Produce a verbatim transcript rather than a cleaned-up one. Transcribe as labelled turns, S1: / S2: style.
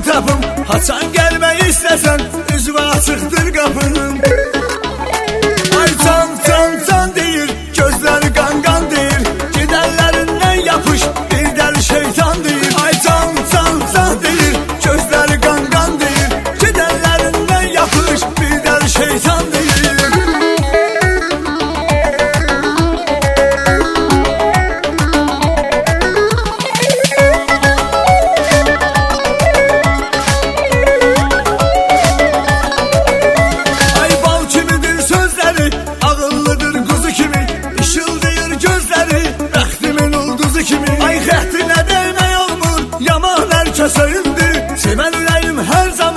S1: tapım. Haçan gelmeyi istesen üzvə açıqdır qapım. Ay can can can deyir, gözləri qan qan deyir, gedənlərindən yapış bir dəli şeytan deyir. Ay can can can deyir, gözləri qan qan deyir, gedənlərindən yapış bir dəli şeytan deyir. Sevən ürəyim hər zaman